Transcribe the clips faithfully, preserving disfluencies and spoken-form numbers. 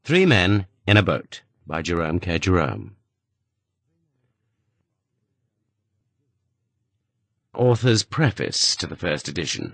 Three Men in a Boat by Jerome K. Jerome. Author's Preface to the First Edition.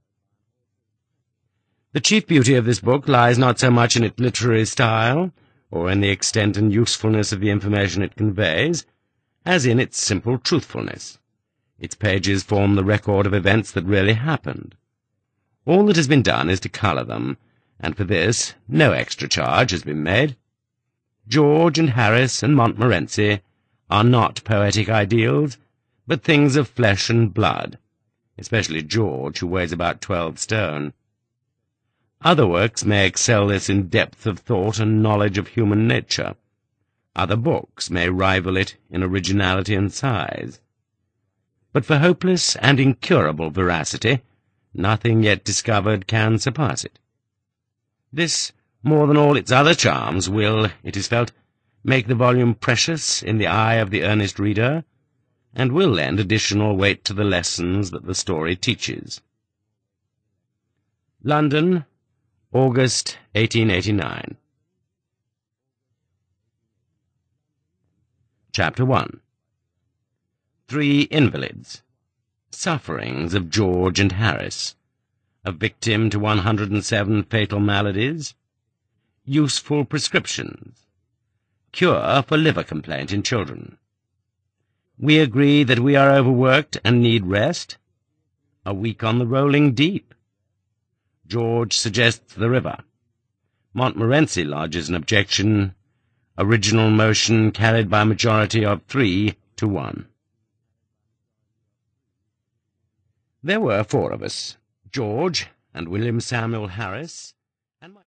The chief beauty of this book lies not so much in its literary style, or in the extent and usefulness of the information it conveys, as in its simple truthfulness. Its pages form the record of events that really happened. All that has been done is to colour them, and for this no extra charge has been made. George and Harris and Montmorency are not poetic ideals, but things of flesh and blood, especially George, who weighs about twelve stone. Other works may excel this in depth of thought and knowledge of human nature. Other books may rival it in originality and size. But for hopeless and incurable veracity, nothing yet discovered can surpass it. This, more than all its other charms, will, it is felt, make the volume precious in the eye of the earnest reader, and will lend additional weight to the lessons that the story teaches. London, August eighteen eighty-nine. Chapter one. Three Invalids. Sufferings of George and Harris. A victim to one hundred and seven fatal maladies. Useful prescriptions. Cure for liver complaint in children. We agree that we are overworked and need rest. A week on the rolling deep. George suggests the river. Montmorency lodges an objection. Original motion carried by a majority of three to one. There were four of us, George and William Samuel Harris, and my